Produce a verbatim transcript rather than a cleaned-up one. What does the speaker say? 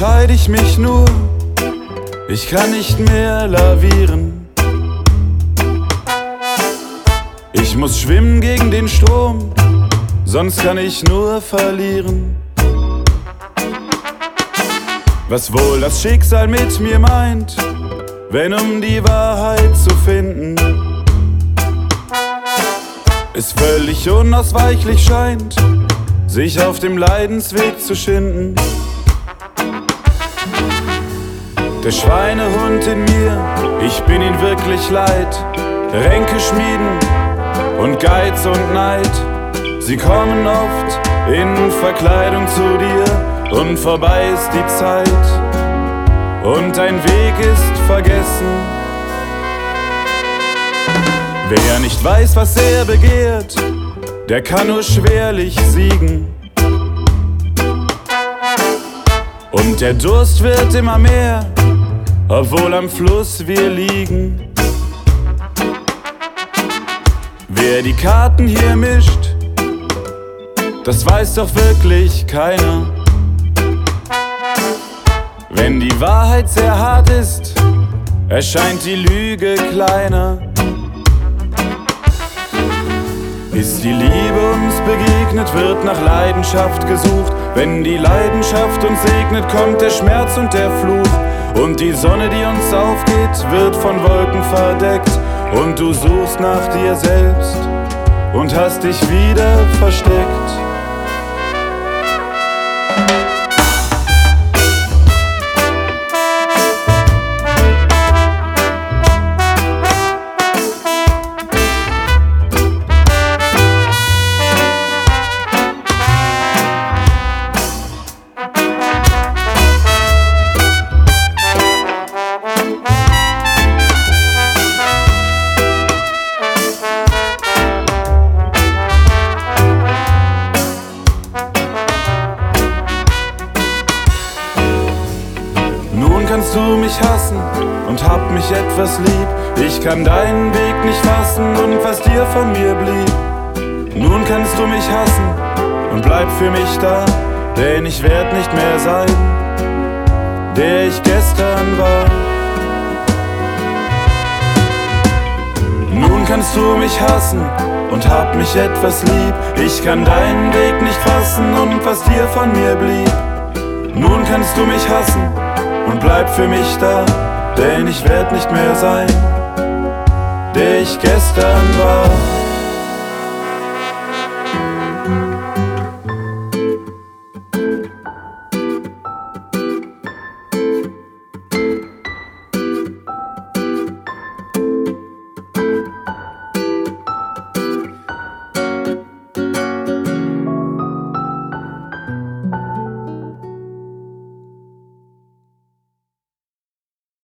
entscheide ich mich nur, ich kann nicht mehr lavieren. Ich muss schwimmen gegen den Strom, sonst kann ich nur verlieren. Was wohl das Schicksal mit mir meint, wenn um die Wahrheit zu finden es völlig unausweichlich scheint, sich auf dem Leidensweg zu schinden. Der Schweinehund in mir, ich bin ihn wirklich leid. Ränke schmieden und Geiz und Neid, sie kommen oft in Verkleidung zu dir und vorbei ist die Zeit und dein Weg ist vergessen. Wer nicht weiß, was er begehrt, der kann nur schwerlich siegen. Und der Durst wird immer mehr, obwohl am Fluss wir liegen. Wer die Karten hier mischt, das weiß doch wirklich keiner. Wenn die Wahrheit sehr hart ist, erscheint die Lüge kleiner. Bis die Liebe uns begegnet, wird nach Leidenschaft gesucht. Wenn die Leidenschaft uns segnet, kommt der Schmerz und der Fluch. Und die Sonne, die uns aufgeht, wird von Wolken verdeckt. Und du suchst nach dir selbst und hast dich wieder versteckt. Kannst du mich hassen und hab mich etwas lieb. Ich kann deinen Weg nicht fassen und was dir von mir blieb. Nun kannst du mich hassen und bleib für mich da, denn ich werd nicht mehr sein, der ich gestern war. Nun kannst du mich hassen und hab mich etwas lieb. Ich kann deinen Weg nicht fassen und was dir von mir blieb. Nun kannst du mich hassen und bleib für mich da, denn ich werd nicht mehr sein, der ich gestern war.